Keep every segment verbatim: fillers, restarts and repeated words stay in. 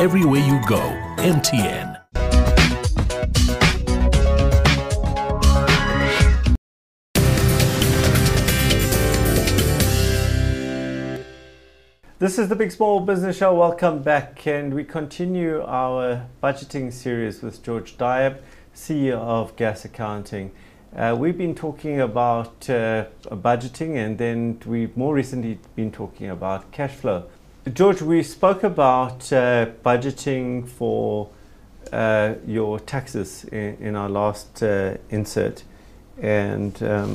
Everywhere you go, M T N. This is the Big Small Business Show. Welcome back, and we continue our budgeting series with George Diab, C E O of Gas Accounting. Uh, we've been talking about uh, budgeting, and then we've more recently been talking about cash flow. George, we spoke about uh, budgeting for uh, your taxes in, in our last uh, insert, and um,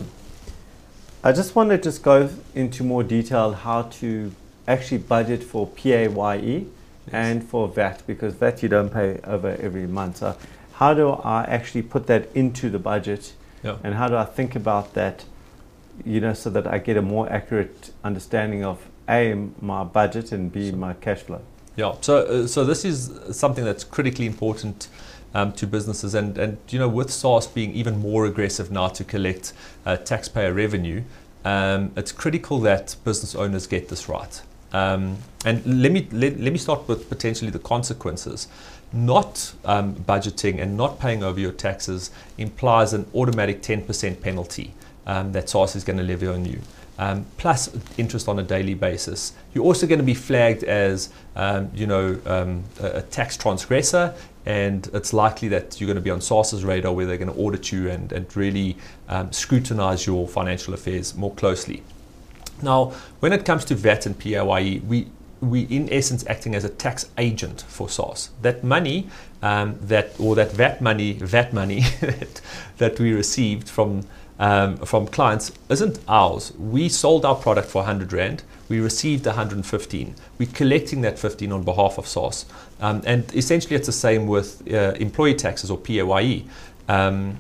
I just want to just go into more detail how to actually budget for P A Y E yes. and for V A T, because V A T you don't pay over every month. So how do I actually put that into the budget, yeah. and how do I think about that, you know, so that I get a more accurate understanding of A, my budget, and B, my cash flow? Yeah, so uh, so this is something that's critically important um, to businesses, and, and you know, with SARS being even more aggressive now to collect uh, taxpayer revenue, um, it's critical that business owners get this right. Um, and let me let, let me start with potentially the consequences. Not um, budgeting and not paying over your taxes implies an automatic ten percent penalty um, that SARS is going to levy on you, um, plus interest on a daily basis. You're also going to be flagged as um, you know um, a, a tax transgressor, and it's likely that you're going to be on SARS's radar, where they're going to audit you and, and really um, scrutinize your financial affairs more closely. Now, when it comes to V A T and P A Y E, we we in essence acting as a tax agent for SARS. That money, um, that or that V A T money, V A T money that, that we received from um, from clients isn't ours. We sold our product for one hundred rand. We received one hundred fifteen. We're collecting that fifteen on behalf of SARS, um, and essentially it's the same with uh, employee taxes or P A Y E. Um,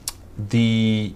The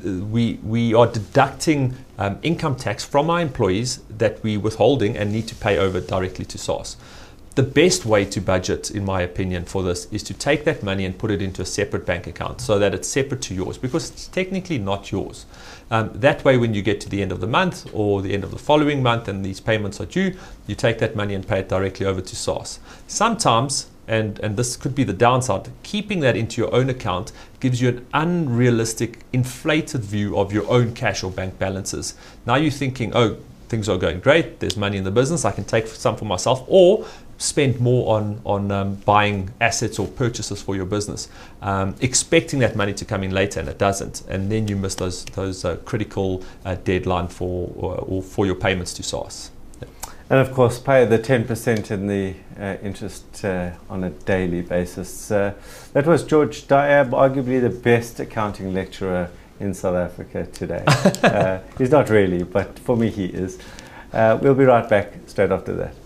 we we are deducting um, income tax from our employees that we're withholding and need to pay over directly to SARS. The best way to budget, in my opinion, for this is to take that money and put it into a separate bank account so that it's separate to yours, because it's technically not yours. Um, that way, when you get to the end of the month or the end of the following month and these payments are due, you take that money and pay it directly over to SARS. Sometimes, And, and this could be the downside, keeping that into your own account gives you an unrealistic, inflated view of your own cash or bank balances. Now you're thinking, oh, things are going great, there's money in the business, I can take some for myself, or spend more on, on um, buying assets or purchases for your business, um, expecting that money to come in later, and it doesn't. And then you miss those, those uh, critical uh, deadline for, or, or for your payments to SARS. And of course, pay the ten percent in the uh, interest uh, on a daily basis. Uh, that was George Diab, arguably the best accounting lecturer in South Africa today. uh, he's not really, but for me he is. Uh, we'll be right back straight after that.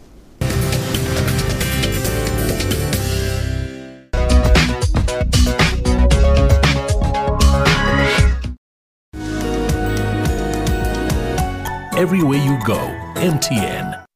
Everywhere you go, M T N.